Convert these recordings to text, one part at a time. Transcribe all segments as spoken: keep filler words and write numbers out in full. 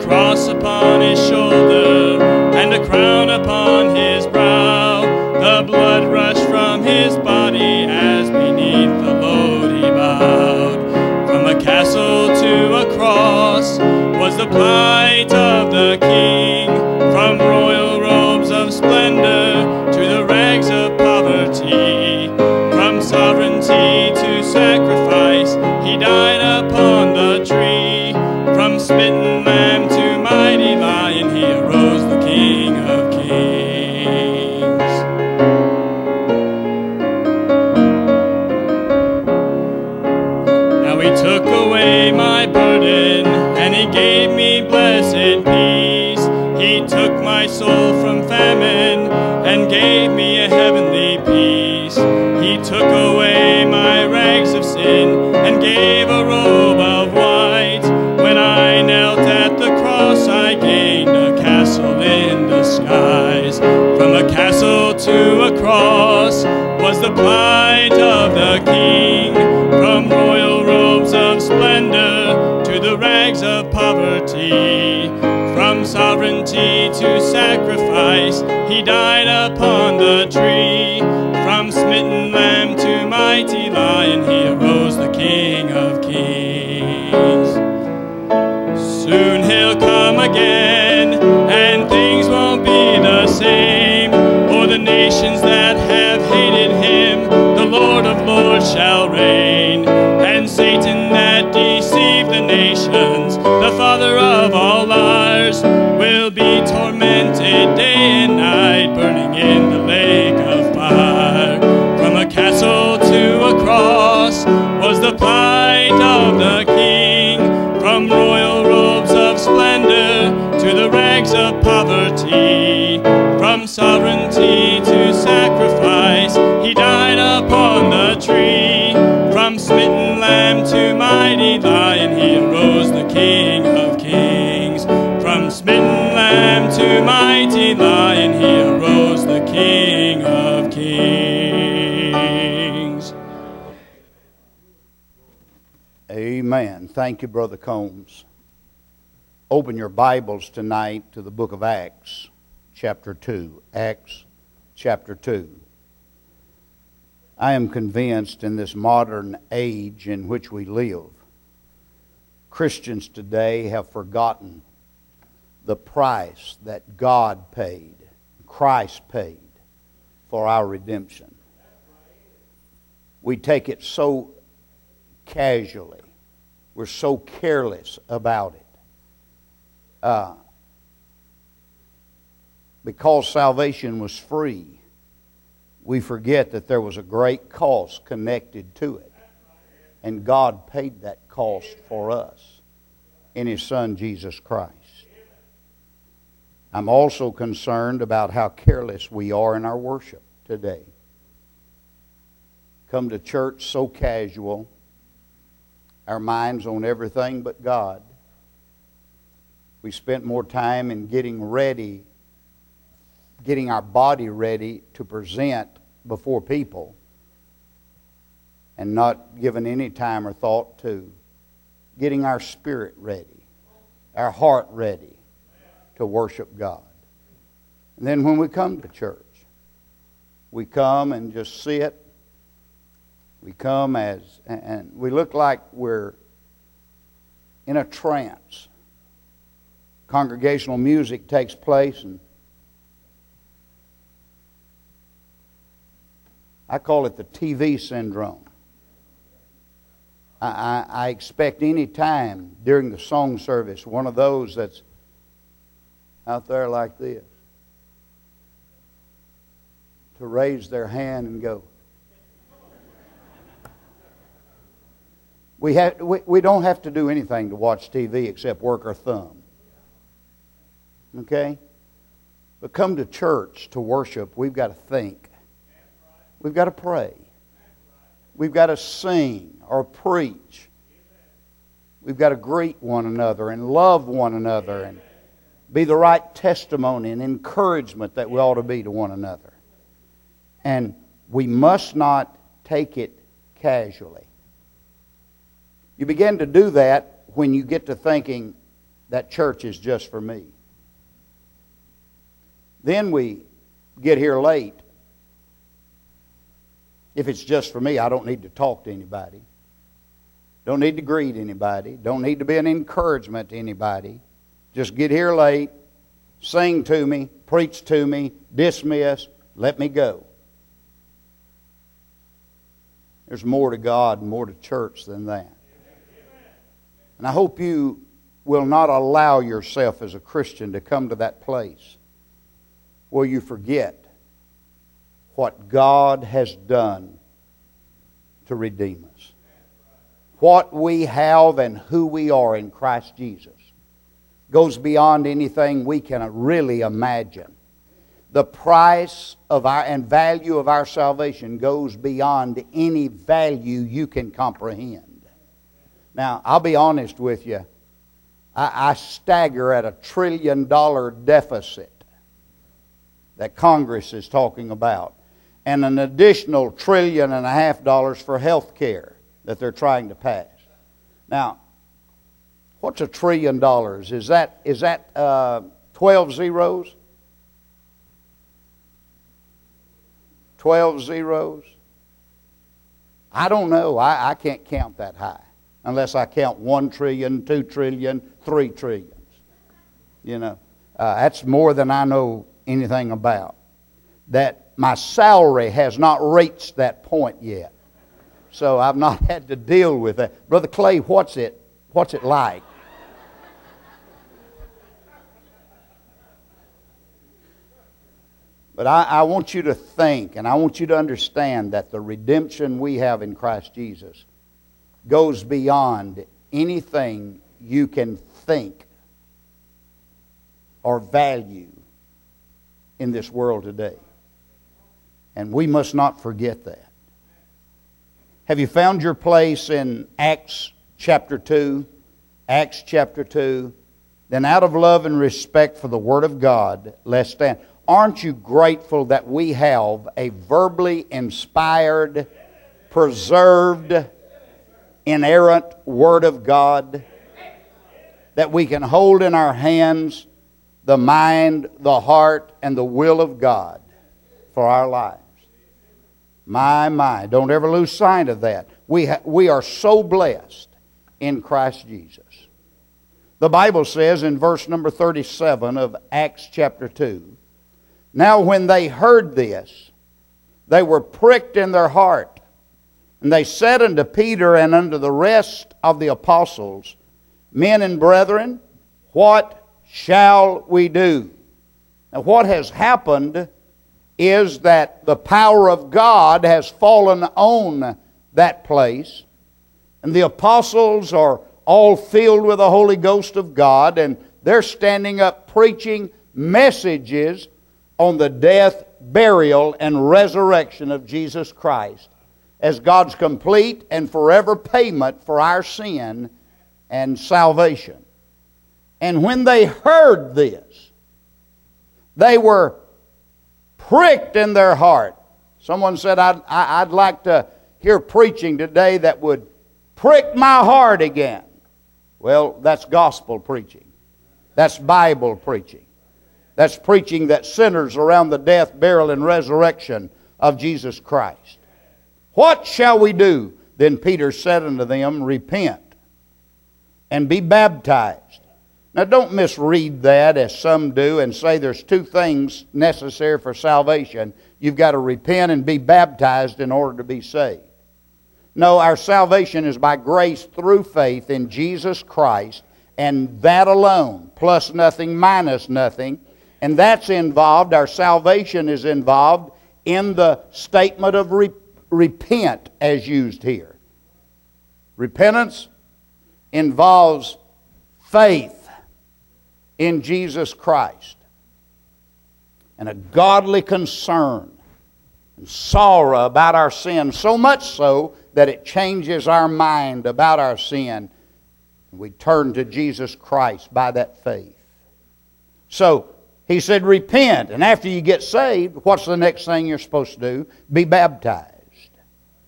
cross upon his shoulder and a crown upon his brow. The blood rushed from his body as beneath the load he bowed. From a castle to a cross was the plight of the king. From royal robes of splendor to the rags of poverty. From sovereignty to sacrifice, he died upon the tree. From smitten lamb to mighty lion, he arose the King of Kings. Now he took away my burden, and he gave me blessed peace. He took my soul from famine, and gave me a heavenly peace. He took away my rags of sin, and gave a robe of white. When I knelt at the cross, I gained a castle in the skies. From a castle to a cross was the plight of the king. From royal robes of splendor to the rags of poverty. From sovereignty to sacrifice, he died upon the tree. From smitten lamb to mighty lion, he arose the King of Kings. Soon he'll come again, and things won't be the same. O'er the nations that have hated him, the Lord of Lords shall reign. And Satan that deceived the nations, the father of all liars, will be tormented day and night, burning in the lake of fire. From a castle to a cross was the plight of the king. From royal robes of splendor to the rags of poverty. From sovereignty to sacrifice, he died upon the tree. From smitten lamb to mighty lion, he arose the King of Kings. From smitten lamb to mighty lion, he arose the King of Kings. Amen. Thank you, Brother Combs. Open your Bibles tonight to the book of Acts, chapter two. Acts, chapter two. I am convinced in this modern age in which we live, Christians today have forgotten the price that God paid, Christ paid, for our redemption. We take it so casually. We're so careless about it. Uh, because salvation was free, we forget that there was a great cost connected to it. And God paid that cost for us in His Son, Jesus Christ. I'm also concerned about how careless we are in our worship today. Come to church so casual, our minds on everything but God. We spent more time in getting ready, getting our body ready to present before people, and not given any time or thought to getting our spirit ready, our heart ready to worship God. And then when we come to church, we come and just sit. We come as, and we look like we're in a trance. Congregational music takes place, and I call it the T V syndrome. I, I, I expect any time during the song service, one of those that's out there like this, to raise their hand and go. We, have, we, we don't have to do anything to watch T V except work our thumb. Okay? But come to church to worship, we've got to think. We've got to pray. We've got to sing or preach. We've got to greet one another and love one another and be the right testimony and encouragement that we ought to be to one another. And we must not take it casually. You begin to do that when you get to thinking that church is just for me. Then we get here late. If it's just for me, I don't need to talk to anybody. Don't need to greet anybody. Don't need to be an encouragement to anybody. Just get here late, sing to me, preach to me, dismiss, let me go. There's more to God and more to church than that. And I hope you will not allow yourself as a Christian to come to that place where you forget what God has done to redeem us. What we have and who we are in Christ Jesus goes beyond anything we can really imagine. The price of our and value of our salvation goes beyond any value you can comprehend. Now, I'll be honest with you. I, I stagger at a trillion dollar deficit that Congress is talking about, and an additional trillion and a half dollars for health care that they're trying to pass. Now, what's a trillion dollars? Is that is that uh, twelve zeros? Twelve zeros? I don't know. I, I can't count that high unless I count one trillion, two trillion, three trillions. You know, uh, that's more than I know anything about. That my salary has not reached that point yet, so I've not had to deal with that. Brother Clay, what's it? What's it like? But I, I want you to think, and I want you to understand that the redemption we have in Christ Jesus goes beyond anything you can think or value in this world today. And we must not forget that. Have you found your place in Acts chapter two? Acts chapter two. Then out of love and respect for the Word of God, let's stand. Aren't you grateful that we have a verbally inspired, preserved, inerrant Word of God that we can hold in our hands, the mind, the heart, and the will of God for our lives? My, my. Don't ever lose sight of that. We, ha- we are so blessed in Christ Jesus. The Bible says in verse number thirty-seven of Acts chapter two, now when they heard this, they were pricked in their heart, and they said unto Peter and unto the rest of the apostles, men and brethren, what shall we do? Now what has happened is that the power of God has fallen on that place, and the apostles are all filled with the Holy Ghost of God, and they're standing up preaching messages on the death, burial, and resurrection of Jesus Christ as God's complete and forever payment for our sin and salvation. And when they heard this, they were pricked in their heart. Someone said, I'd, I'd like to hear preaching today that would prick my heart again. Well, that's gospel preaching. That's Bible preaching. That's preaching that centers around the death, burial, and resurrection of Jesus Christ. What shall we do? Then Peter said unto them, repent and be baptized. Now don't misread that as some do and say there's two things necessary for salvation. You've got to repent and be baptized in order to be saved. No, our salvation is by grace through faith in Jesus Christ, and that alone, plus nothing, minus nothing. And that's involved, our salvation is involved in the statement of re- repent as used here. Repentance involves faith in Jesus Christ and a godly concern and sorrow about our sin, so much so that it changes our mind about our sin. We turn to Jesus Christ by that faith. So, he said, repent. And after you get saved, what's the next thing you're supposed to do? Be baptized.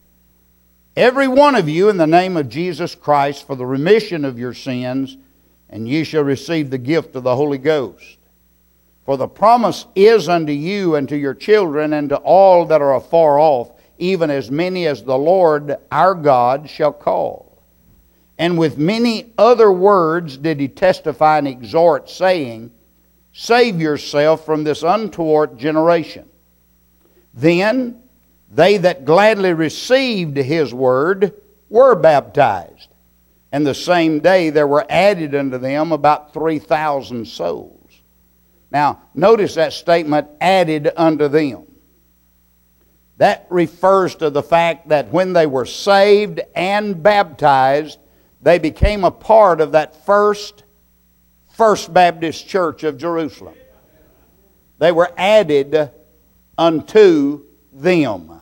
Every one of you in the name of Jesus Christ for the remission of your sins, and ye shall receive the gift of the Holy Ghost. For the promise is unto you and to your children and to all that are afar off, even as many as the Lord our God shall call. And with many other words did he testify and exhort, saying, Save yourself from this untoward generation. Then they that gladly received his word were baptized. And the same day there were added unto them about three thousand souls. Now, notice that statement, added unto them. That refers to the fact that when they were saved and baptized, they became a part of that first, First Baptist Church of Jerusalem. They were added unto them.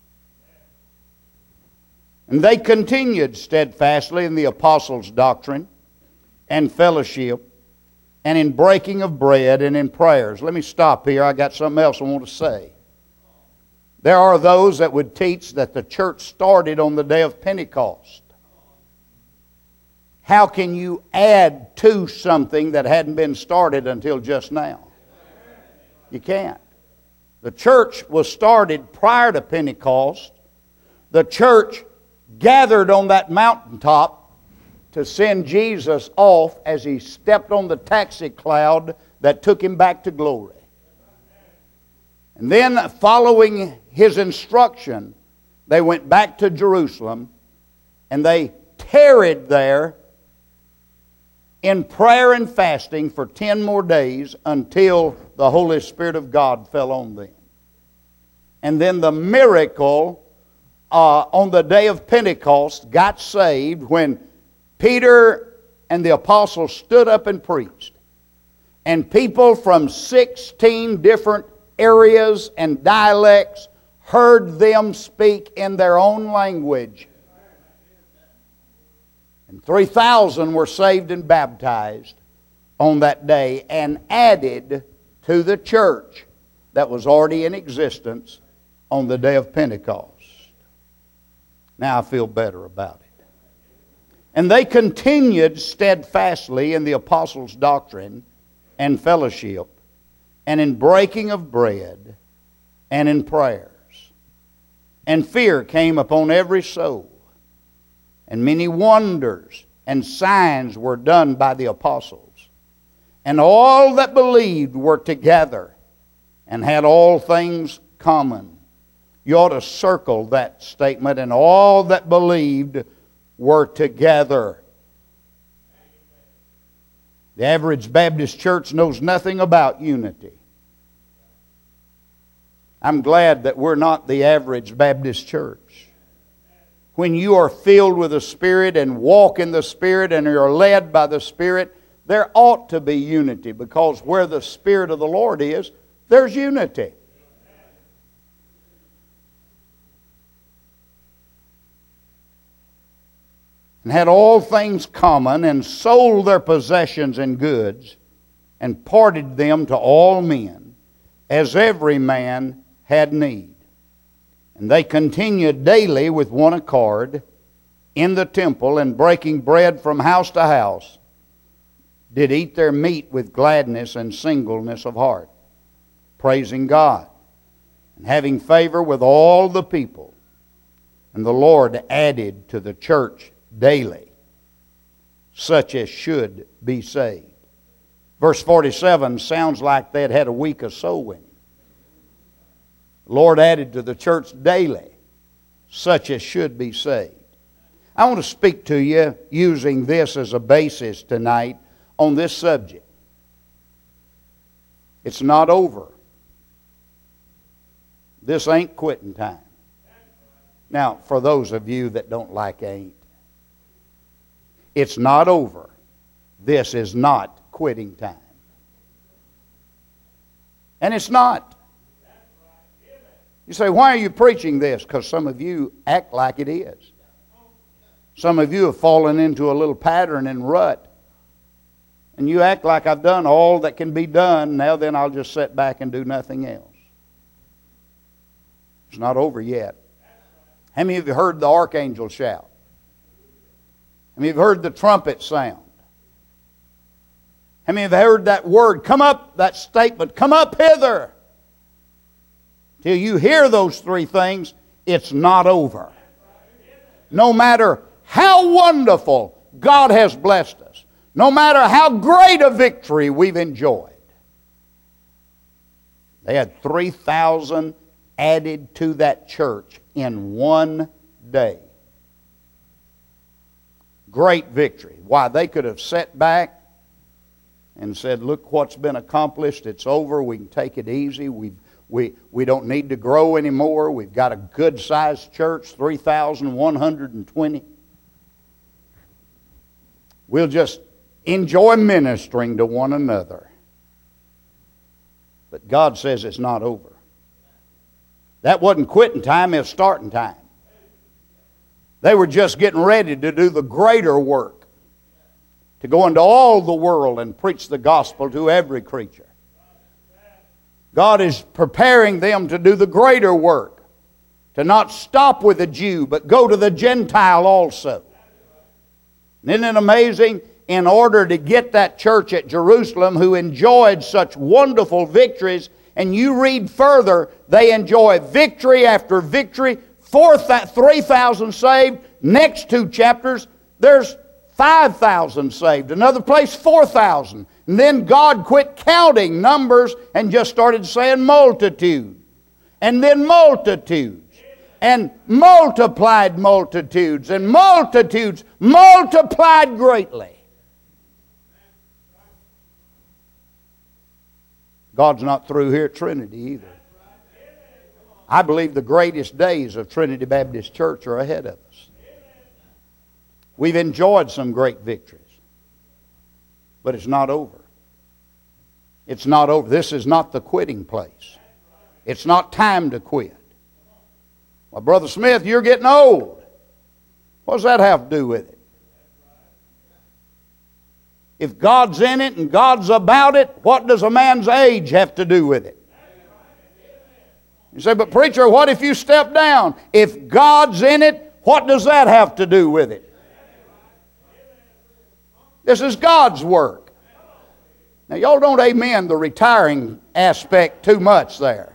And they continued steadfastly in the apostles' doctrine and fellowship, and in breaking of bread and in prayers. Let me stop here. I got something else I want to say. There are those that would teach that the church started on the day of Pentecost. How can you add to something that hadn't been started until just now? You can't. The church was started prior to Pentecost. The church gathered on that mountaintop to send Jesus off as he stepped on the taxi cloud that took him back to glory. And then, following his instruction, they went back to Jerusalem and they tarried there in prayer and fasting for ten more days until the Holy Spirit of God fell on them. And then the miracle uh, on the day of Pentecost got saved when Peter and the apostles stood up and preached. And people from sixteen different areas and dialects heard them speak in their own language. And three thousand were saved and baptized on that day and added to the church that was already in existence on the day of Pentecost. Now I feel better about it. And they continued steadfastly in the apostles' doctrine and fellowship, and in breaking of bread, and in prayers. And fear came upon every soul, and many wonders and signs were done by the apostles. And all that believed were together, and had all things common. You ought to circle that statement, and all that believed were together. The average Baptist church knows nothing about unity. I'm glad that we're not the average Baptist church. When you are filled with the Spirit and walk in the Spirit and are led by the Spirit, there ought to be unity, because where the Spirit of the Lord is, there's unity. And had all things common, and sold their possessions and goods, and parted them to all men, as every man had need. And they continued daily with one accord in the temple, and breaking bread from house to house, did eat their meat with gladness and singleness of heart, praising God, and having favor with all the people. And the Lord added to the church daily such as should be saved. Verse forty-seven sounds like they had had a week of soul winning. The Lord added to the church daily such as should be saved. I want to speak to you using this as a basis tonight on this subject. It's not over. This ain't quitting time. Now, for those of you that don't like ain't, it's not over. This is not quitting time. And it's not. You say, why are you preaching this? Because some of you act like it is. Some of you have fallen into a little pattern and rut. And you act like I've done all that can be done. Now then I'll just sit back and do nothing else. It's not over yet. How many of you heard the archangel shout? How many of you heard the trumpet sound? How many have heard that word, come up, that statement, come up hither? Till you hear those three things, it's not over. No matter how wonderful God has blessed us, no matter how great a victory we've enjoyed. They had three thousand added to that church in one day. Great victory. Why, they could have sat back and said, look what's been accomplished. It's over. We can take it easy. We've, we, we don't need to grow anymore. We've got a good-sized church, three thousand one hundred twenty. We'll just enjoy ministering to one another. But God says it's not over. That wasn't quitting time, it was starting time. They were just getting ready to do the greater work, to go into all the world and preach the gospel to every creature. God is preparing them to do the greater work, to not stop with the Jew, but go to the Gentile also. Isn't it amazing? In order to get that church at Jerusalem who enjoyed such wonderful victories, and you read further, they enjoy victory after victory, three thousand saved. Next two chapters, there's five thousand saved. Another place, four thousand. And then God quit counting numbers and just started saying multitude. And then multitudes. And multiplied multitudes. And multitudes multiplied greatly. God's not through here at Trinity either. I believe the greatest days of Trinity Baptist Church are ahead of us. We've enjoyed some great victories. But it's not over. It's not over. This is not the quitting place. It's not time to quit. Well, Brother Smith, you're getting old. What does that have to do with it? If God's in it and God's about it, what does a man's age have to do with it? You say, but preacher, what if you step down? If God's in it, what does that have to do with it? This is God's work. Now, y'all don't amen the retiring aspect too much there.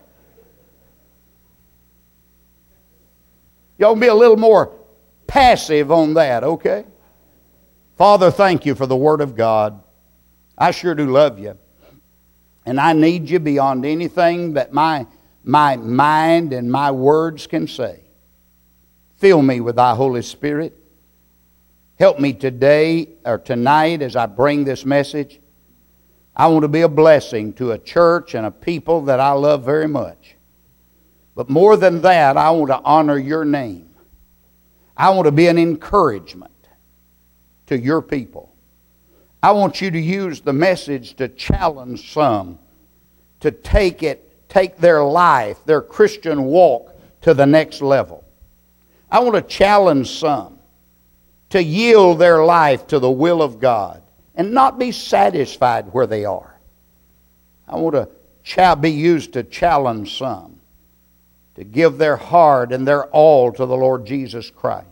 Y'all be a little more passive on that, okay? Father, thank you for the Word of God. I sure do love you. And I need you beyond anything that my, my mind and my words can say. Fill me with thy Holy Spirit. Help me today or tonight as I bring this message. I want to be a blessing to a church and a people that I love very much. But more than that, I want to honor your name. I want to be an encouragement to your people. I want you to use the message to challenge some to take it, take their life, their Christian walk to the next level. I want to challenge some to yield their life to the will of God and not be satisfied where they are. I want to be used to challenge some to give their heart and their all to the Lord Jesus Christ.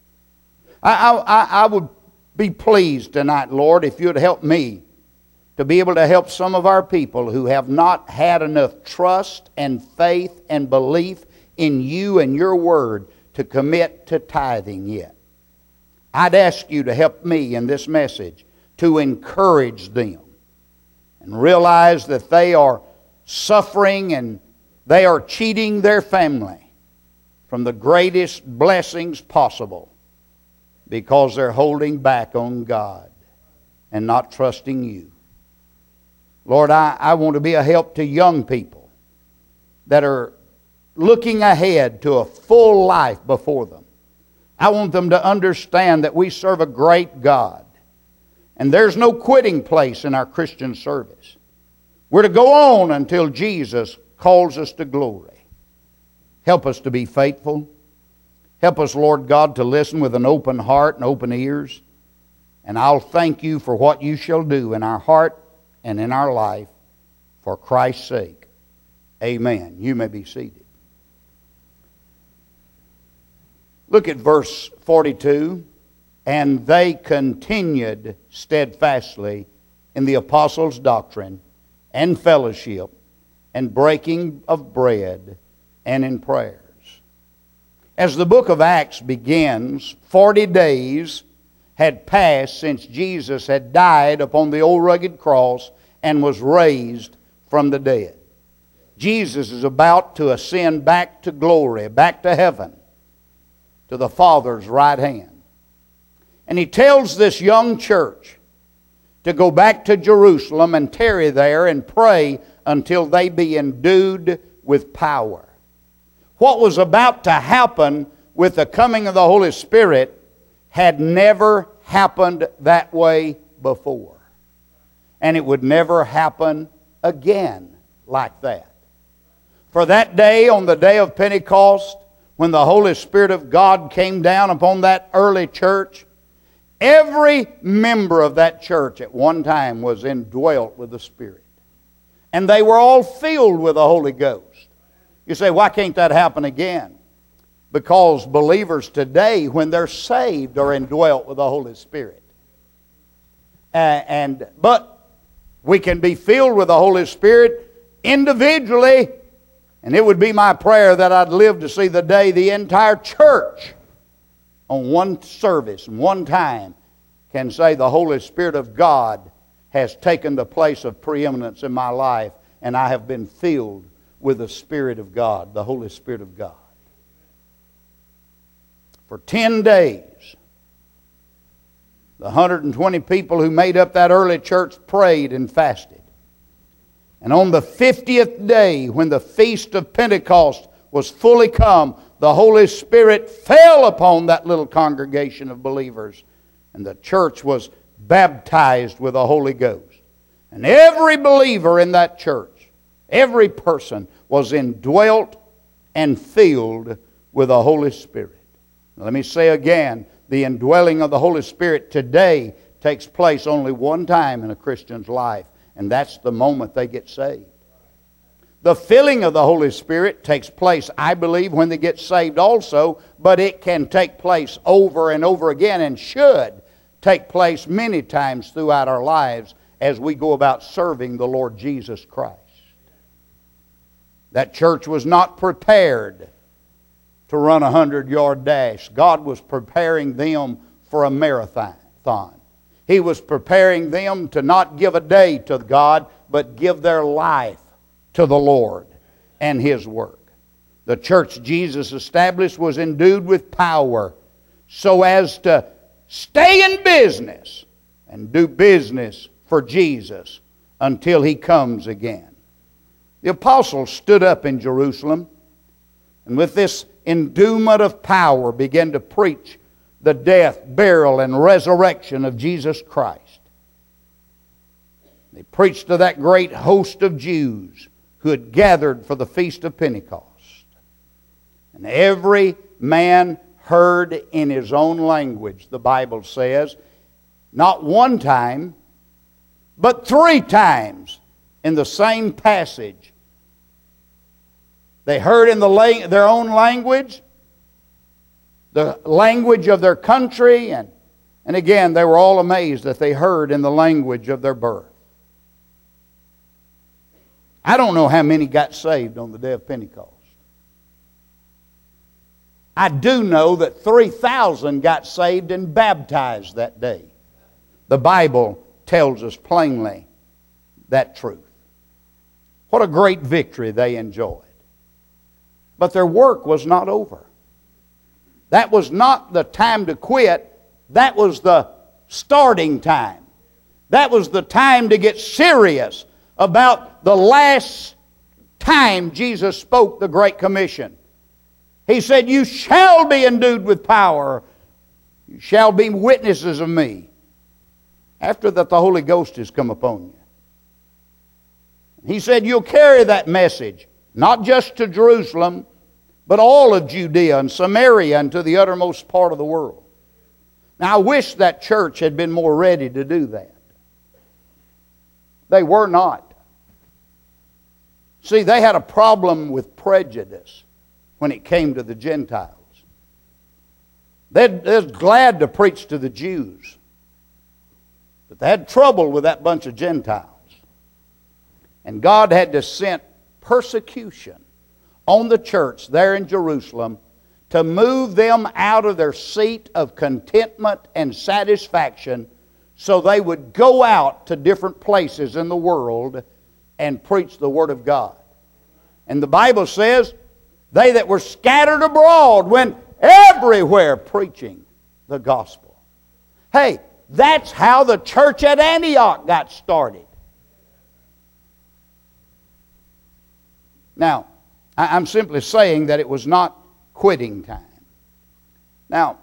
I, I, I would be pleased tonight, Lord, if you'd help me to be able to help some of our people who have not had enough trust and faith and belief in you and your word to commit to tithing yet. I'd ask you to help me in this message to encourage them and realize that they are suffering and they are cheating their family from the greatest blessings possible because they're holding back on God and not trusting you. Lord, I, I want to be a help to young people that are looking ahead to a full life before them. I want them to understand that we serve a great God. And there's no quitting place in our Christian service. We're to go on until Jesus calls us to glory. Help us to be faithful. Help us, Lord God, to listen with an open heart and open ears. And I'll thank you for what you shall do in our heart and in our life for Christ's sake. Amen. You may be seated. Look at verse forty-two. And they continued steadfastly in the apostles' doctrine and fellowship and breaking of bread and in prayers. As the book of Acts begins, forty days had passed since Jesus had died upon the old rugged cross and was raised from the dead. Jesus is about to ascend back to glory, back to heaven, to the Father's right hand. And He tells this young church to go back to Jerusalem and tarry there and pray until they be endued with power. What was about to happen with the coming of the Holy Spirit had never happened that way before. And it would never happen again like that. For that day, on the day of Pentecost, when the Holy Spirit of God came down upon that early church, every member of that church at one time was indwelt with the Spirit. And they were all filled with the Holy Ghost. You say, why can't that happen again? Because believers today, when they're saved, are indwelt with the Holy Spirit. Uh, and But we can be filled with the Holy Spirit individually. And it would be my prayer that I'd live to see the day the entire church on one service and one time can say the Holy Spirit of God has taken the place of preeminence in my life, and I have been filled with the Spirit of God, the Holy Spirit of God. For ten days, the one hundred twenty people who made up that early church prayed and fasted. And on the fiftieth day, when the feast of Pentecost was fully come, the Holy Spirit fell upon that little congregation of believers, and the church was baptized with the Holy Ghost. And every believer in that church, every person, was indwelt and filled with the Holy Spirit. Now, let me say again, the indwelling of the Holy Spirit today takes place only one time in a Christian's life, and that's the moment they get saved. The filling of the Holy Spirit takes place, I believe, when they get saved also, but it can take place over and over again, and should take place many times throughout our lives as we go about serving the Lord Jesus Christ. That church was not prepared to run a hundred-yard dash. God was preparing them for a marathon. He was preparing them to not give a day to God, but give their life to the Lord and His work. The church Jesus established was endued with power so as to stay in business and do business for Jesus until He comes again. The apostles stood up in Jerusalem and with this endowment of power began to preach the death, burial, and resurrection of Jesus Christ. They preached to that great host of Jews who had gathered for the Feast of Pentecost. And every man heard in his own language, the Bible says, not one time, but three times in the same passage. They heard in the, their own language, the language of their country, and, and again, they were all amazed that they heard in the language of their birth. I don't know how many got saved on the day of Pentecost. I do know that three thousand got saved and baptized that day. The Bible tells us plainly that truth. What a great victory they enjoyed. But their work was not over. That was not the time to quit. That was the starting time. That was the time to get serious about the last time Jesus spoke the Great Commission. He said, you shall be endued with power. You shall be witnesses of me. After that, the Holy Ghost has come upon you. He said, you'll carry that message, not just to Jerusalem, but all of Judea and Samaria and to the uttermost part of the world. Now, I wish that church had been more ready to do that. They were not. See, they had a problem with prejudice when it came to the Gentiles. They're glad to preach to the Jews. But they had trouble with that bunch of Gentiles. And God had to send persecution on the church there in Jerusalem to move them out of their seat of contentment and satisfaction so they would go out to different places in the world and preach the Word of God. And the Bible says, they that were scattered abroad went everywhere preaching the gospel. Hey, that's how the church at Antioch got started. Now, I'm simply saying that it was not quitting time. Now,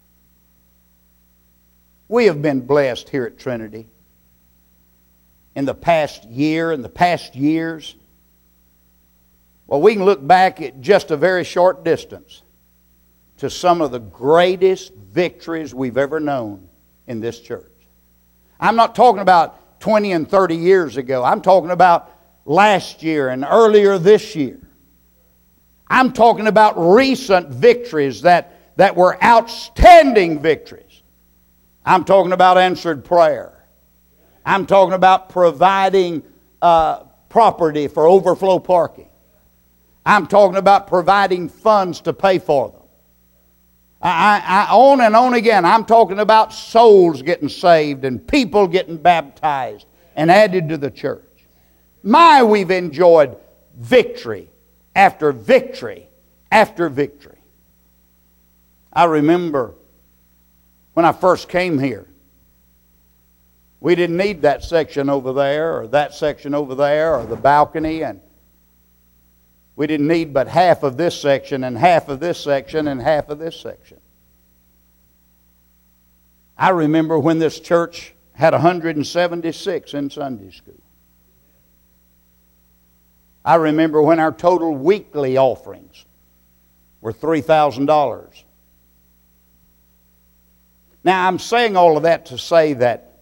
we have been blessed here at Trinity in the past year, in the past years. Well, we can look back at just a very short distance to some of the greatest victories we've ever known in this church. I'm not talking about twenty and thirty years ago. I'm talking about last year and earlier this year. I'm talking about recent victories that, that were outstanding victories. I'm talking about answered prayer. I'm talking about providing uh, property for overflow parking. I'm talking about providing funds to pay for them. I, I, on and on again, I'm talking about souls getting saved and people getting baptized and added to the church. My, we've enjoyed victory after victory after victory. I remember when I first came here, we didn't need that section over there or that section over there or the balcony, and we didn't need but half of this section and half of this section and half of this section. I remember when this church had one hundred seventy-six in Sunday school. I remember when our total weekly offerings were three thousand dollars. Now, I'm saying all of that to say that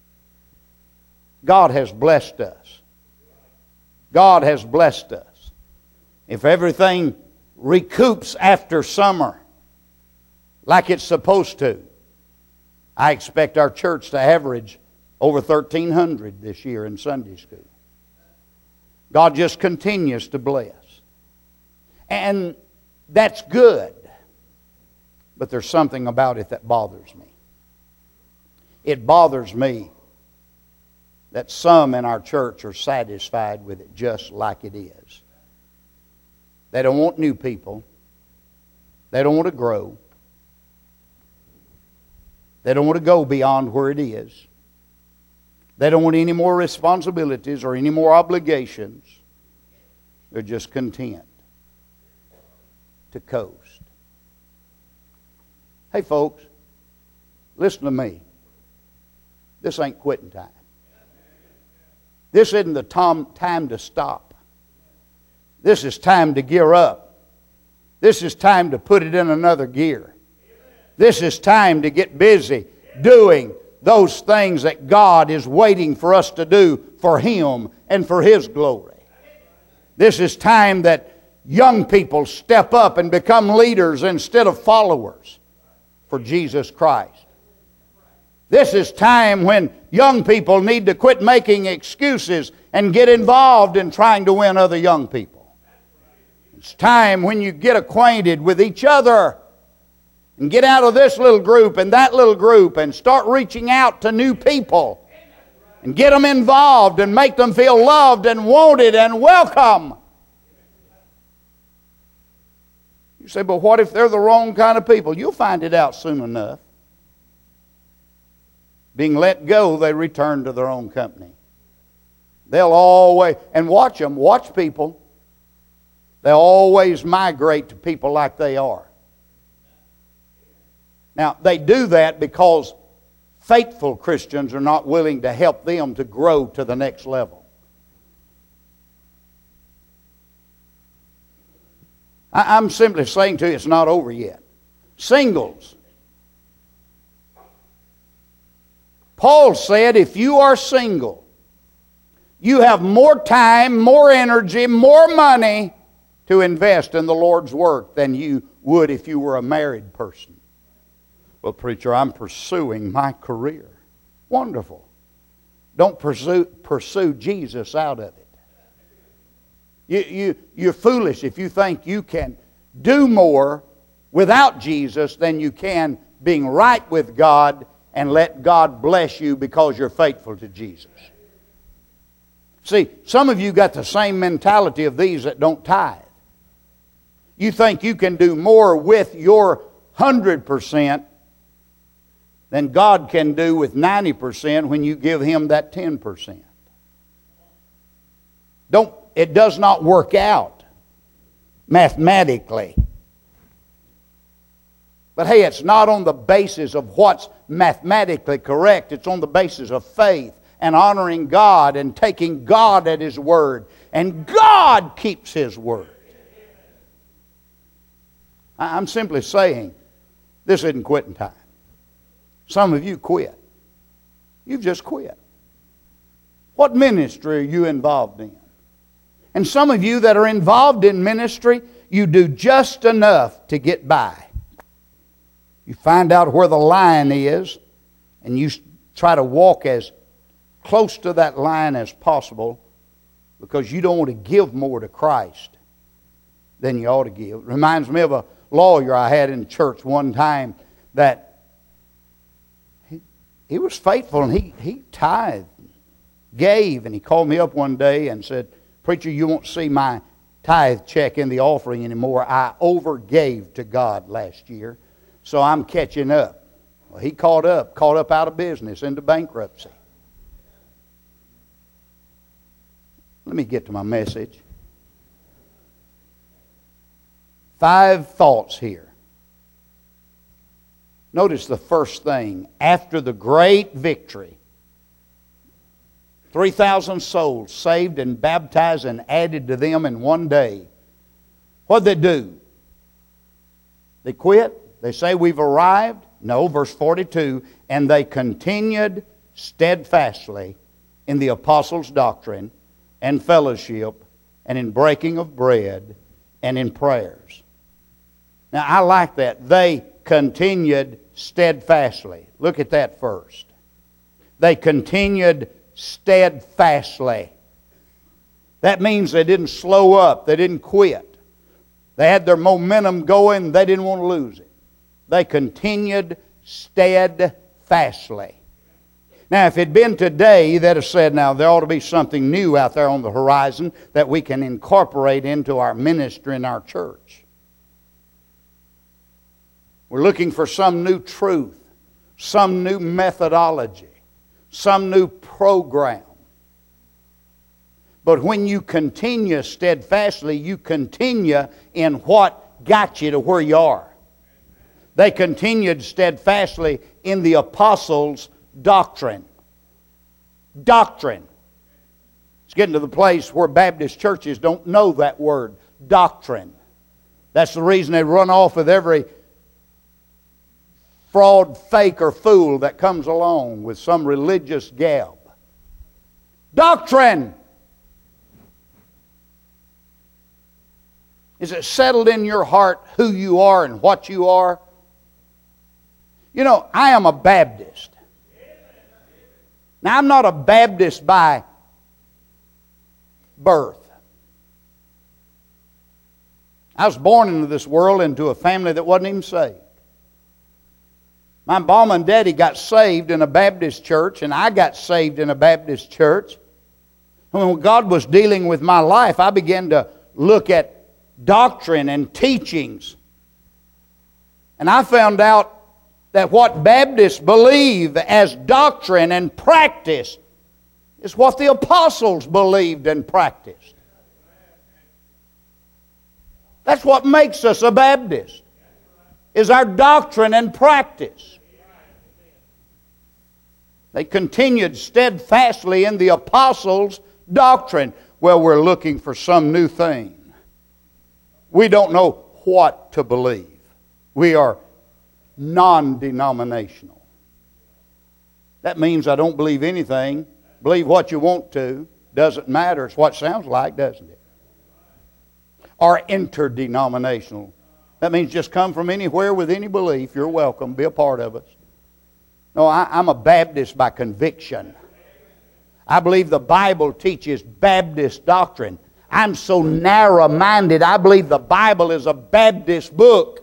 God has blessed us. God has blessed us. If everything recoups after summer like it's supposed to, I expect our church to average over thirteen hundred this year in Sunday school. God just continues to bless. And that's good. But there's something about it that bothers me. It bothers me that some in our church are satisfied with it just like it is. They don't want new people. They don't want to grow. They don't want to go beyond where it is. They don't want any more responsibilities or any more obligations. They're just content to coast. Hey folks, listen to me. This ain't quitting time. This isn't the time to stop. This is time to gear up. This is time to put it in another gear. This is time to get busy doing those things that God is waiting for us to do for Him and for His glory. This is time that young people step up and become leaders instead of followers for Jesus Christ. This is time when young people need to quit making excuses and get involved in trying to win other young people. It's time when you get acquainted with each other and get out of this little group and that little group and start reaching out to new people and get them involved and make them feel loved and wanted and welcome. You say, but what if they're the wrong kind of people? You'll find it out soon enough. Being let go, they return to their own company. They'll always, and watch them, watch people. They'll always migrate to people like they are. Now, they do that because faithful Christians are not willing to help them to grow to the next level. I'm simply saying to you, it's not over yet. Singles. Paul said, if you are single, you have more time, more energy, more money to invest in the Lord's work than you would if you were a married person. Well, preacher, I'm pursuing my career. Wonderful. Don't pursue, pursue Jesus out of it. You, you, you're foolish if you think you can do more without Jesus than you can being right with God and let God bless you because you're faithful to Jesus. See, some of you got the same mentality of these that don't tithe. You think you can do more with your one hundred percent than God can do with ninety percent when you give Him that ten percent. Don't, it does not work out mathematically. But hey, it's not on the basis of what's mathematically correct. It's on the basis of faith and honoring God and taking God at His word. And God keeps His word. I'm simply saying, this isn't quitting time. Some of you quit. You've just quit. What ministry are you involved in? And some of you that are involved in ministry, you do just enough to get by. You find out where the line is, and you try to walk as close to that line as possible because you don't want to give more to Christ than you ought to give. It reminds me of a lawyer I had in church one time that he, he was faithful and he, he tithed, gave, and he called me up one day and said, "Preacher, you won't see my tithe check in the offering anymore. I overgave to God last year. So I'm catching up." Well, he caught up, caught up out of business, into bankruptcy. Let me get to my message. Five thoughts here. Notice the first thing. After the great victory, three thousand souls saved and baptized and added to them in one day. What did they do? They quit? They say we've arrived? No, verse forty-two, and they continued steadfastly in the apostles' doctrine and fellowship and in breaking of bread and in prayers. Now I like that. They continued steadfastly. Look at that first. They continued steadfastly. That means they didn't slow up. They didn't quit. They had their momentum going. They didn't want to lose it. They continued steadfastly. Now, if it had been today, they'd have said, now, there ought to be something new out there on the horizon that we can incorporate into our ministry in our church. We're looking for some new truth, some new methodology, some new program. But when you continue steadfastly, you continue in what got you to where you are. They continued steadfastly in the apostles' doctrine. Doctrine. It's getting to the place where Baptist churches don't know that word, doctrine. That's the reason they run off with every fraud, fake, or fool that comes along with some religious gab. Doctrine. Is it settled in your heart who you are and what you are? You know, I am a Baptist. Now, I'm not a Baptist by birth. I was born into this world into a family that wasn't even saved. My mom and daddy got saved in a Baptist church, and I got saved in a Baptist church. And when God was dealing with my life, I began to look at doctrine and teachings. And I found out that what Baptists believe as doctrine and practice is what the apostles believed and practiced. That's what makes us a Baptist, is our doctrine and practice. They continued steadfastly in the apostles' doctrine. Well, we're looking for some new thing. We don't know what to believe. We are non-denominational. That means I don't believe anything. Believe what you want to. Doesn't matter. It's what it sounds like, doesn't it? Or interdenominational. That means just come from anywhere with any belief. You're welcome. Be a part of us. No, I, I'm a Baptist by conviction. I believe the Bible teaches Baptist doctrine. I'm so narrow-minded, I believe the Bible is a Baptist book.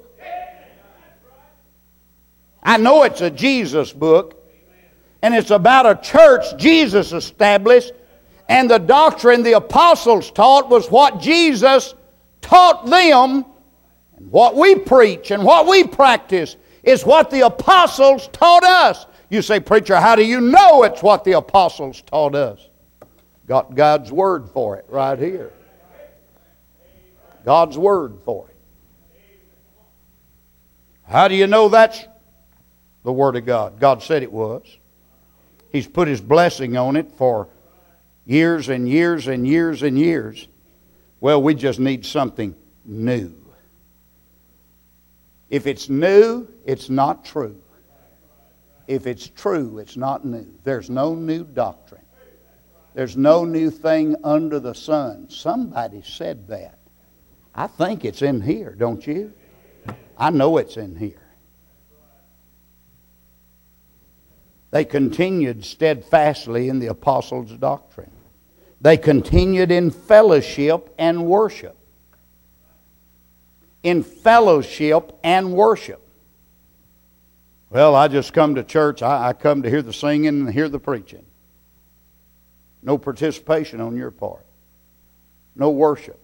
I know it's a Jesus book, and it's about a church Jesus established, and the doctrine the apostles taught was what Jesus taught them, and what we preach and what we practice is what the apostles taught us. You say, preacher, how do you know it's what the apostles taught us? Got God's Word for it right here. God's Word for it. How do you know that's the Word of God? God said it was. He's put His blessing on it for years and years and years and years. Well, we just need something new. If it's new, it's not true. If it's true, it's not new. There's no new doctrine. There's no new thing under the sun. Somebody said that. I think it's in here, don't you? I know it's in here. They continued steadfastly in the apostles' doctrine. They continued in fellowship and worship. In fellowship and worship. Well, I just come to church. I, I come to hear the singing and hear the preaching. No participation on your part. No worship.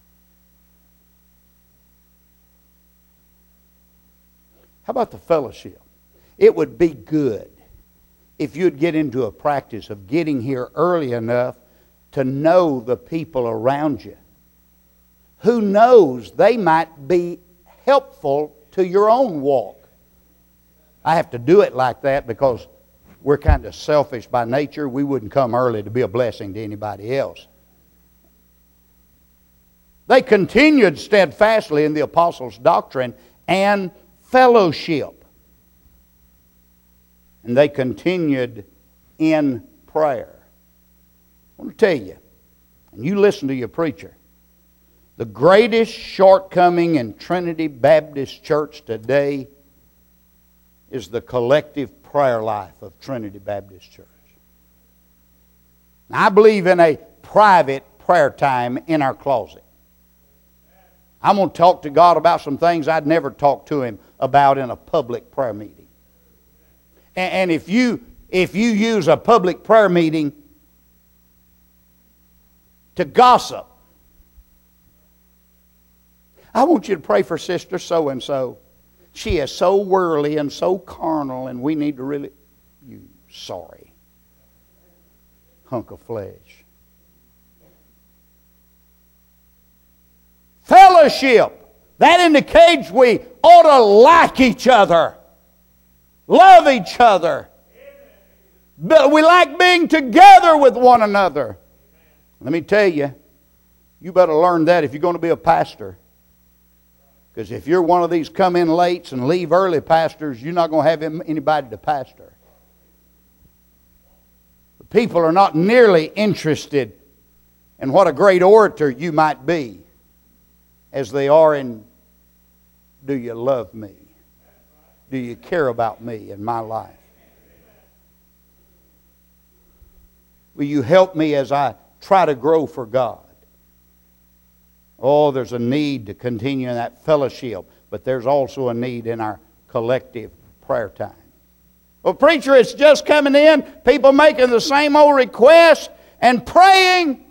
How about the fellowship? It would be good if you'd get into a practice of getting here early enough to know the people around you. Who knows, they might be helpful to your own walk. I have to do it like that because we're kind of selfish by nature. We wouldn't come early to be a blessing to anybody else. They continued steadfastly in the apostles' doctrine and fellowship. And they continued in prayer. I want to tell you, and you listen to your preacher, the greatest shortcoming in Trinity Baptist Church today is the collective prayer life of Trinity Baptist Church. Now, I believe in a private prayer time in our closet. I'm going to talk to God about some things I'd never talk to Him about in a public prayer meeting. And, and if you if you use a public prayer meeting to gossip, I want you to pray for Sister so-and-so. She is so worldly and so carnal, and we need to really... You sorry hunk of flesh. Fellowship. That indicates we ought to like each other. Love each other. But we like being together with one another. Let me tell you, you better learn that if you're going to be a pastor. Because if you're one of these come in late and leave early pastors, you're not going to have anybody to pastor. The people are not nearly interested in what a great orator you might be as they are in, do you love me? Do you care about me and my life? Will you help me as I try to grow for God? Oh, there's a need to continue in that fellowship, but there's also a need in our collective prayer time. Well, preacher, it's just coming in, people making the same old requests and praying.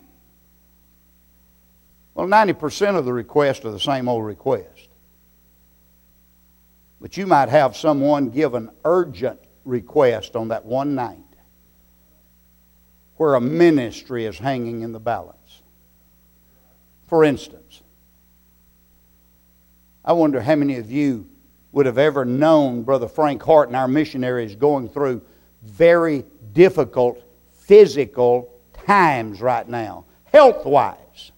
Well, ninety percent of the requests are the same old request. But you might have someone give an urgent request on that one night where a ministry is hanging in the balance. For instance, I wonder how many of you would have ever known Brother Frank Hart and our missionaries going through very difficult physical times right now, health-wise,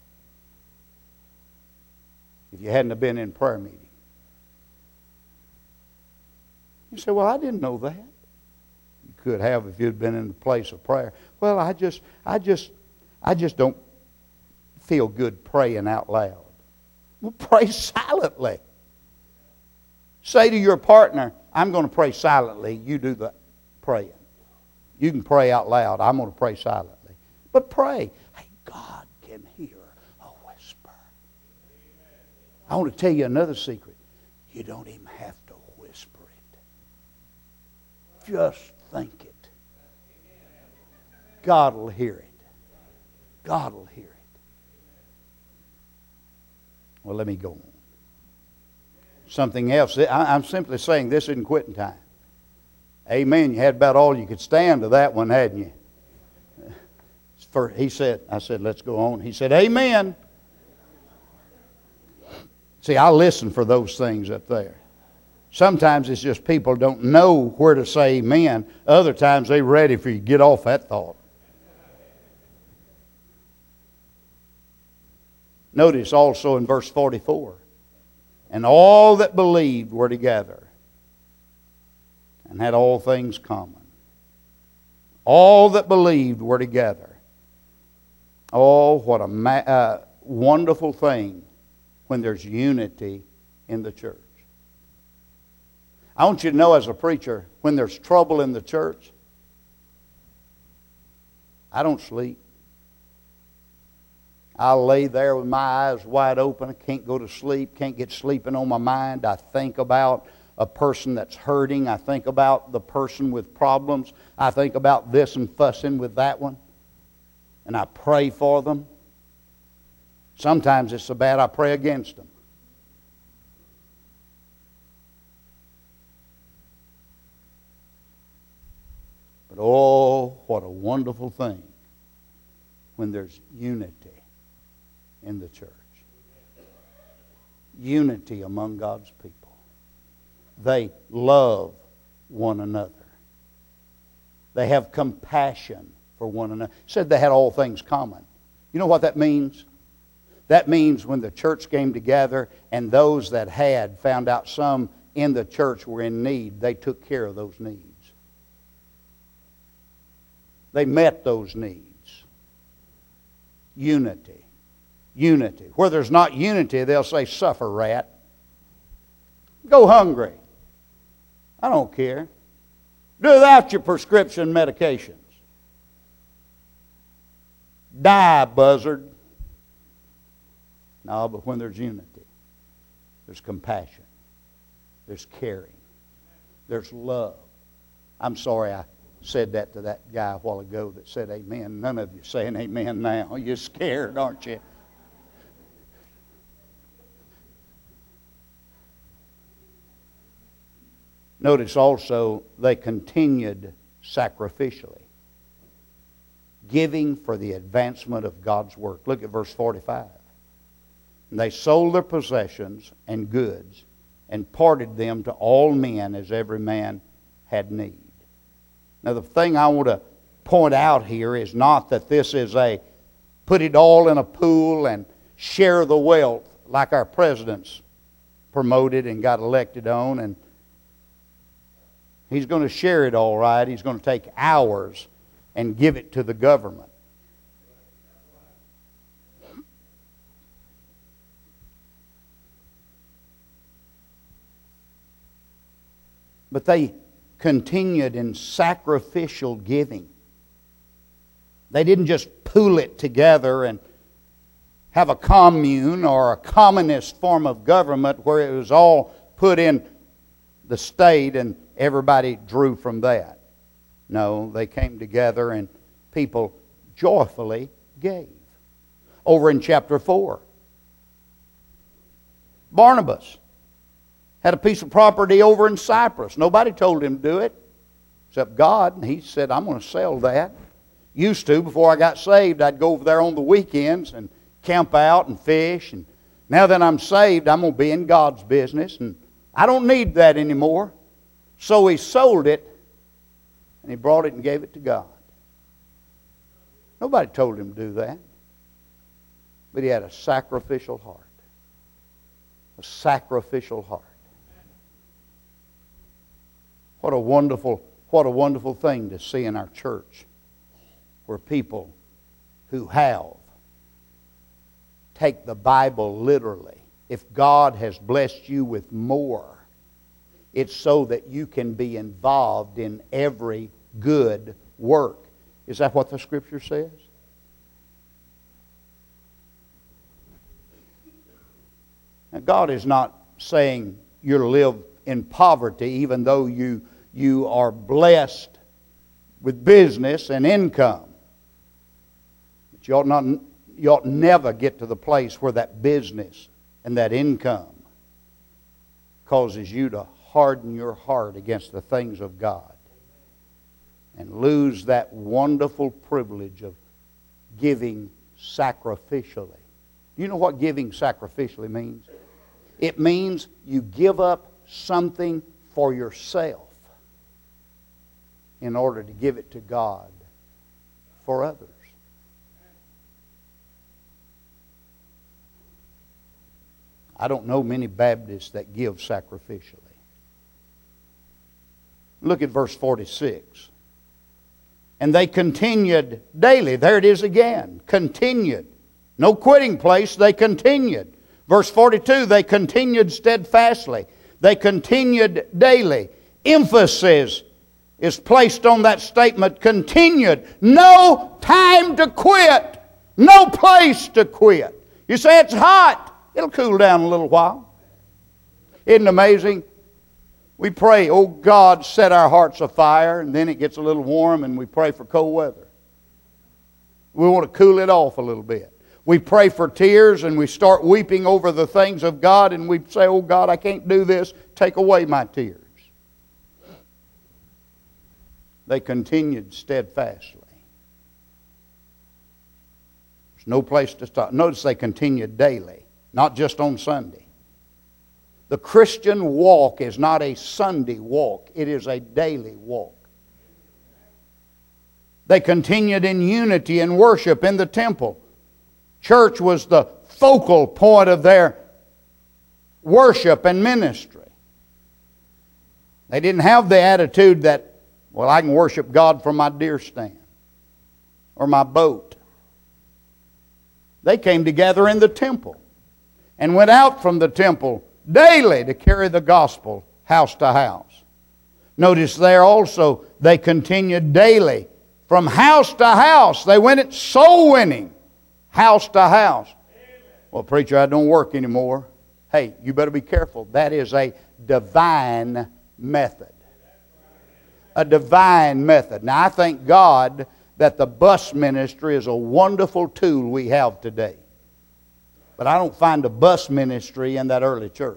if you hadn't have been in prayer meeting. You say, well, I didn't know that. You could have if you'd been in the place of prayer. Well, I just, I just, I just don't feel good praying out loud. Well, pray silently. Say to your partner, I'm going to pray silently. You do the praying. You can pray out loud. I'm going to pray silently. But pray. Hey, God can hear a whisper. I want to tell you another secret. You don't even have to whisper it. Just think it. God will hear it. God will hear it. Well, let me go on. Something else. I'm simply saying this isn't quitting time. Amen. You had about all you could stand to that one, hadn't you? For, he said, I said, let's go on. He said, amen. See, I listen for those things up there. Sometimes it's just people don't know where to say amen. Other times they're ready for you to get off that thought. Notice also in verse forty-four, and all that believed were together and had all things common. All that believed were together. Oh, what a ma- uh, wonderful thing when there's unity in the church. I want you to know as a preacher, when there's trouble in the church, I don't sleep. I'll lay there with my eyes wide open. I can't go to sleep, can't get sleeping on my mind. I think about a person that's hurting. I think about the person with problems. I think about this and fussing with that one. And I pray for them. Sometimes it's so bad I pray against them. But oh, what a wonderful thing when there's unity in the church. Unity among God's people. They love one another. They have compassion for one another. It said they had all things common. You know what that means? That means when the church came together and those that had found out some in the church were in need, they took care of those needs. They met those needs. Unity. Unity. Where there's not unity, they'll say, suffer, rat. Go hungry. I don't care. Do without your prescription medications. Die, buzzard. No, but when there's unity, there's compassion. There's caring. There's love. I'm sorry I said that to that guy a while ago that said amen. None of you saying amen now. You're scared, aren't you? Notice also they continued sacrificially, giving for the advancement of God's work. Look at verse forty-five. And they sold their possessions and goods and parted them to all men as every man had need. Now the thing I want to point out here is not that this is a put it all in a pool and share the wealth like our president's promoted and got elected on, and he's going to share it all right. He's going to take ours and give it to the government. But they continued in sacrificial giving. They didn't just pool it together and have a commune or a communist form of government where it was all put in the state and everybody drew from that. No, they came together and people joyfully gave. Over in chapter four, Barnabas had a piece of property over in Cyprus. Nobody told him to do it except God. And he said, I'm going to sell that. Used to, before I got saved, I'd go over there on the weekends and camp out and fish. And now that I'm saved, I'm going to be in God's business. And I don't need that anymore. So he sold it and he brought it and gave it to God. Nobody told him to do that. But he had a sacrificial heart. A sacrificial heart. What a wonderful, what a wonderful thing to see in our church, where people who have take the Bible literally. If God has blessed you with more, it's so that you can be involved in every good work. Is that what the Scripture says? Now, God is not saying you're to live in poverty even though you, you are blessed with business and income. But you ought, not, you ought never get to the place where that business and that income causes you to harden your heart against the things of God and lose that wonderful privilege of giving sacrificially. Do you know what giving sacrificially means? It means you give up something for yourself in order to give it to God for others. I don't know many Baptists that give sacrificially. Look at verse forty-six. And they continued daily. There it is again. Continued. No quitting place. They continued. Verse forty-two, they continued steadfastly. They continued daily. Emphasis is placed on that statement, continued. No time to quit. No place to quit. You say it's hot. It'll cool down a little while. Isn't it amazing? We pray, oh God, set our hearts afire, and then it gets a little warm and we pray for cold weather. We want to cool it off a little bit. We pray for tears and we start weeping over the things of God and we say, oh God, I can't do this. Take away my tears. They continued steadfastly. There's no place to stop. Notice they continued daily, not just on Sunday. The Christian walk is not a Sunday walk. It is a daily walk. They continued in unity and worship in the temple. Church was the focal point of their worship and ministry. They didn't have the attitude that, well, I can worship God from my deer stand or my boat. They came together in the temple and went out from the temple daily to carry the gospel house to house. Notice there also they continued daily from house to house. They went at soul winning, house to house. Well, preacher, I don't work anymore. Hey, you better be careful. That is a divine method. A divine method. Now, I thank God that the bus ministry is a wonderful tool we have today. But I don't find a bus ministry in that early church.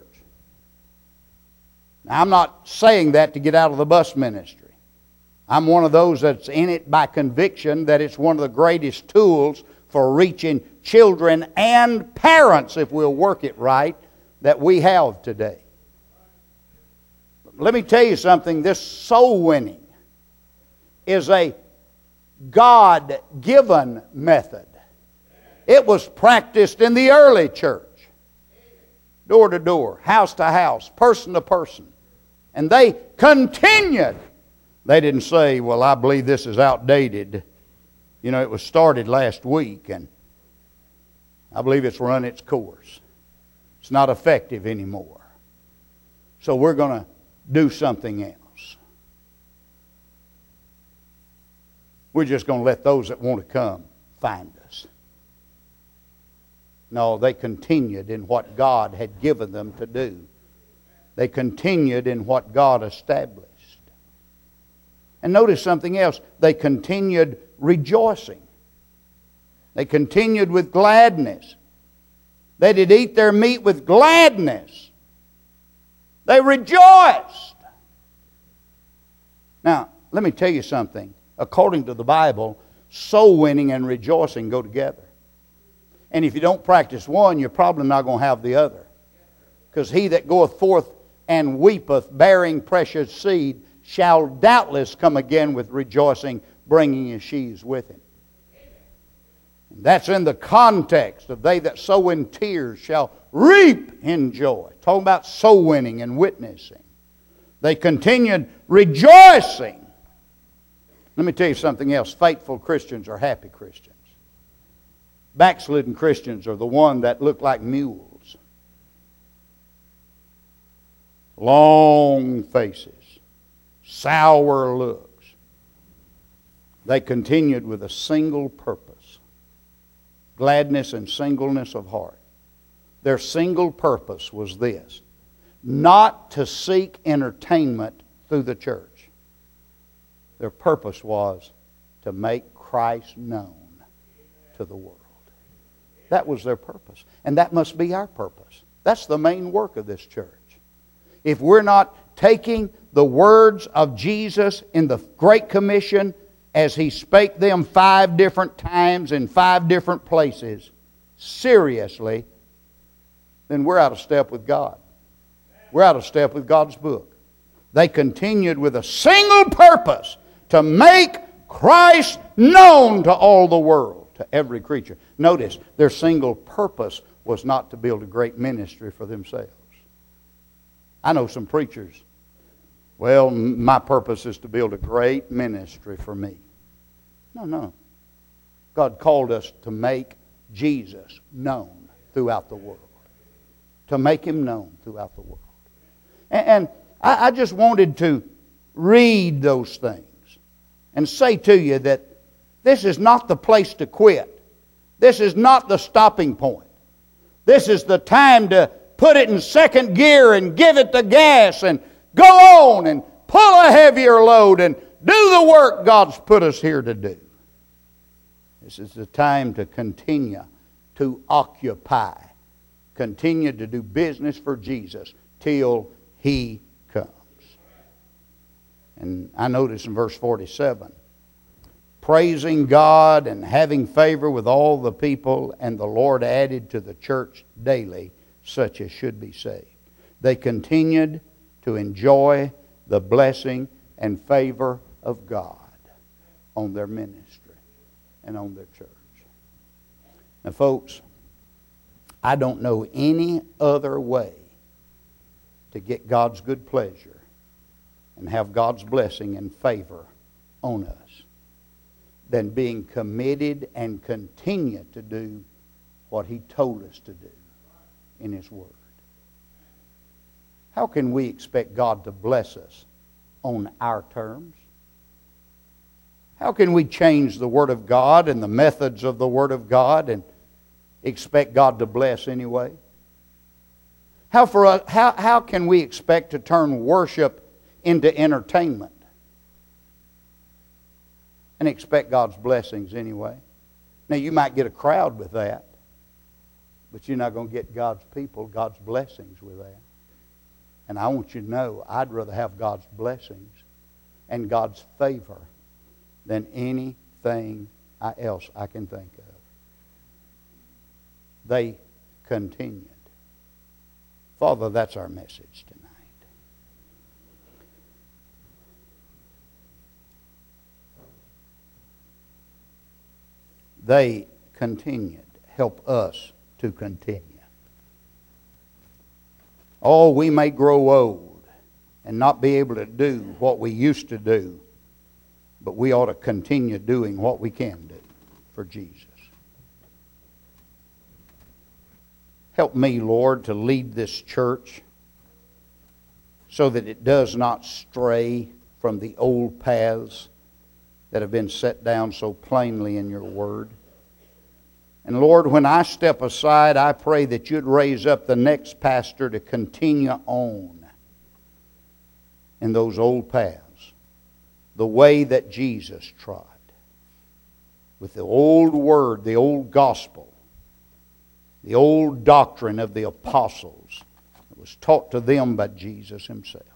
Now, I'm not saying that to get out of the bus ministry. I'm one of those that's in it by conviction that it's one of the greatest tools for reaching children and parents, if we'll work it right, that we have today. Let me tell you something. This soul winning is a God-given method. It was practiced in the early church. Door to door, house to house, person to person. And they continued. They didn't say, well, I believe this is outdated. You know, it was started last week and I believe it's run its course. It's not effective anymore. So we're going to do something else. We're just going to let those that want to come find us. No, they continued in what God had given them to do. They continued in what God established. And notice something else. They continued rejoicing. They continued with gladness. They did eat their meat with gladness. They rejoiced. Now, let me tell you something. According to the Bible, soul winning and rejoicing go together. And if you don't practice one, you're probably not going to have the other. Because he that goeth forth and weepeth, bearing precious seed, shall doubtless come again with rejoicing, bringing his sheaves with him. And that's in the context of they that sow in tears shall reap in joy. Talking about soul winning and witnessing. They continued rejoicing. Let me tell you something else. Faithful Christians are happy Christians. Backslidden Christians are the one that look like mules. Long faces. Sour looks. They continued with a single purpose. Gladness and singleness of heart. Their single purpose was this: not to seek entertainment through the church. Their purpose was to make Christ known to the world. That was their purpose. And that must be our purpose. That's the main work of this church. If we're not taking the words of Jesus in the Great Commission as He spake them five different times in five different places seriously, then we're out of step with God. We're out of step with God's book. They continued with a single purpose: to make Christ known to all the world, to every creature. Notice, their single purpose was not to build a great ministry for themselves. I know some preachers, well, my purpose is to build a great ministry for me. No, no. God called us to make Jesus known throughout the world. To make Him known throughout the world. And, and I, I just wanted to read those things and say to you that this is not the place to quit. This is not the stopping point. This is the time to put it in second gear and give it the gas and go on and pull a heavier load and do the work God's put us here to do. This is the time to continue to occupy, continue to do business for Jesus till He comes. And I notice in verse forty-seven, praising God and having favor with all the people, and the Lord added to the church daily such as should be saved. They continued to enjoy the blessing and favor of God on their ministry and on their church. Now, folks, I don't know any other way to get God's good pleasure and have God's blessing and favor on us than being committed and continue to do what He told us to do in His Word. How can we expect God to bless us on our terms? How can we change the Word of God and the methods of the Word of God and expect God to bless anyway? How, for us, how, how can we expect to turn worship into entertainment and expect God's blessings anyway? Now, you might get a crowd with that, but you're not going to get God's people, God's blessings with that. And I want you to know, I'd rather have God's blessings and God's favor than anything else I can think of. They continued. Father, that's our message tonight. They continued. Help us to continue. Oh, we may grow old and not be able to do what we used to do, but we ought to continue doing what we can do for Jesus. Help me, Lord, to lead this church so that it does not stray from the old paths that have been set down so plainly in your Word. And Lord, when I step aside, I pray that you'd raise up the next pastor to continue on in those old paths, the way that Jesus trod, with the old Word, the old gospel, the old doctrine of the apostles that was taught to them by Jesus Himself.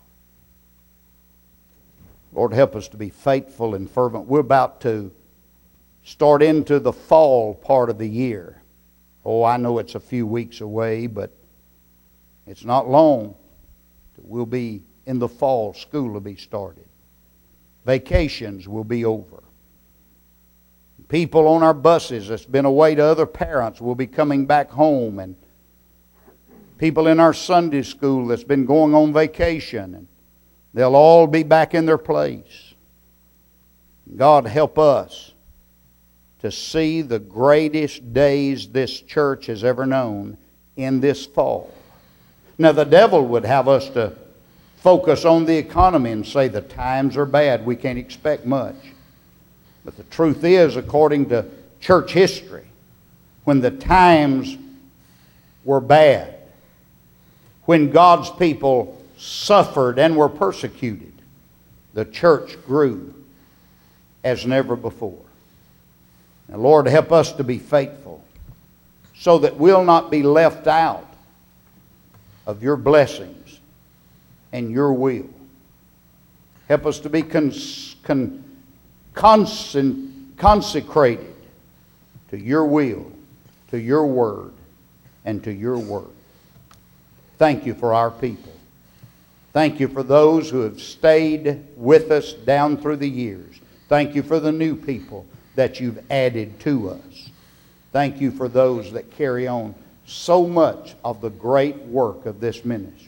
Lord, help us to be faithful and fervent. We're about to start into the fall part of the year. Oh, I know it's a few weeks away, but it's not long. We'll be in the fall. School will be started. Vacations will be over. People on our buses that's been away to other parents will be coming back home. And people in our Sunday school that's been going on vacation. And they'll all be back in their place. God, help us to see the greatest days this church has ever known in this fall. Now, the devil would have us to focus on the economy and say the times are bad, we can't expect much. But the truth is, according to church history, when the times were bad, when God's people suffered and were persecuted, the church grew as never before. Now, Lord, help us to be faithful so that we'll not be left out of your blessings and your will. Help us to be cons con constant, consecrated to your will, to your word, and to your work. Thank you for our people. Thank you for those who have stayed with us down through the years. Thank you for the new people that you've added to us. Thank you for those that carry on so much of the great work of this ministry.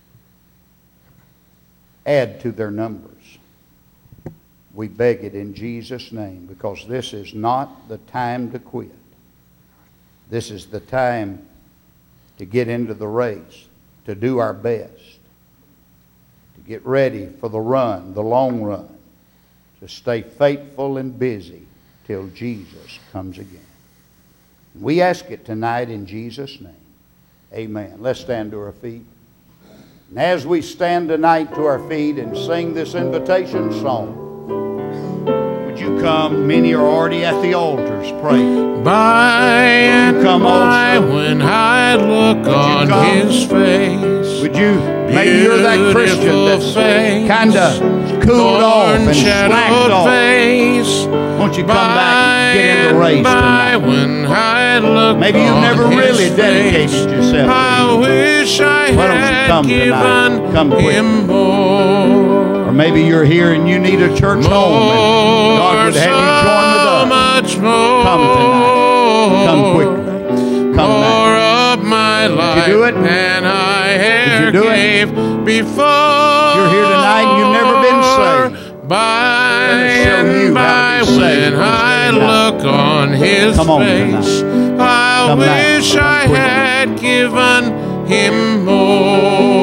Add to their numbers. We beg it in Jesus' name, because this is not the time to quit. This is the time to get into the race, to do our best, to get ready for the run, the long run, to stay faithful and busy till Jesus comes again. We ask it tonight in Jesus' name. Amen. Let's stand to our feet. And as we stand tonight to our feet and sing this invitation song, would you come? Many are already at the altars praying. By and come by also? when I look on come? his face, Would you, maybe you're that Christian that's kind of cooled off and slacked off. face, Won't you come back and get in the race tonight? when I look Maybe you've on never his really face, dedicated yourself to I him. wish I Why don't you had come tonight? given Come quick. him more. Or maybe you're here and you need a church home and God would have you join with us. Much more. Come tonight. Come quickly. Come more now. of my life Did you do it? than I Did you ever do it? gave before. You're here tonight and you've never been saved. By Let us show and you how by to be saved when this I very night. look on his Come on face, tonight. I Come now. wish Come I quickly. had given him more.